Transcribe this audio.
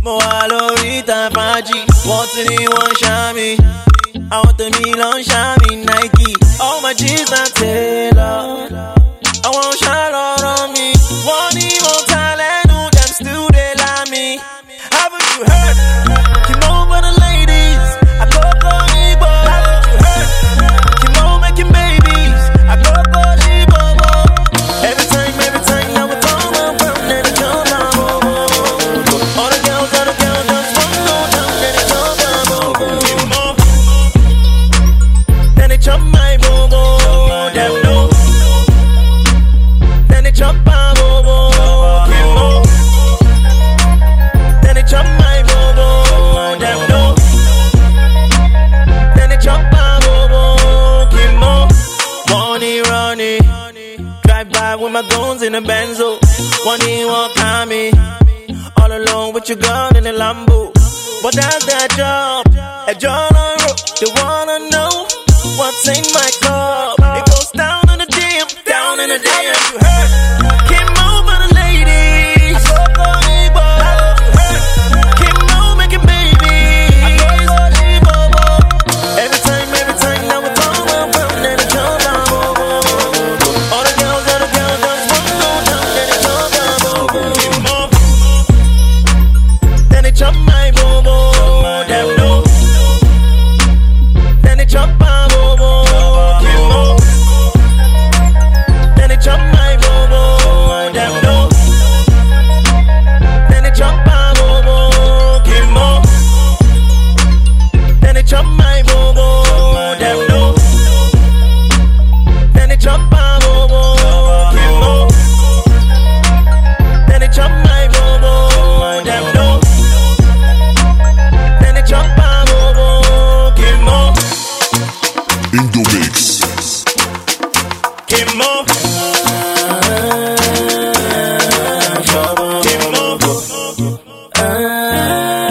Mo wà lórí ìta fàájì, wọ́n ti ní wọ́n ṣá mi. Àwọn tèmi ló ń ṣá mi Nike. All my G's na Taylor. Àwọn ṣá lọ́rọ̀ mi. Wọ́n ní mo ta lẹ́nu, them still dey lie me. Haven't you heard? Keep over the ladies. I go Igbo. Haven't you heard? Keep on making babies. I go Igbo. Every time, now we come around and it comes down. All the girls just want to go down and it comes down. Then they chop my bobo, them know. Then they chop my bobo, then they chop my bobo, them know. Then they chop my bobo, Kimo. Money running, drive by with my guns in a Benzo. Money won't call me, all alone with your girl in a Lambo. But that's their job, a job on road. They wanna know what's in my cup. It goes down in the DM, down in the DM. You heard? Came over the ladies. I go Igbo. Came over making babies. I go Igbo. Every time, now we come around and it comes down. All the girls just want to go down and it comes down. Then they chop my bobo, them know. Then they chop my bobo, Kimo. Then they chop my bobo, them know. Then they chop my bobo, Kimo. Then they chop my bobo, them know. Then they chop my bobo, Kimo. Then they chop my bobo, them know. Then they chop my bobo, Kimo. In the mix. Kimo. Kimo.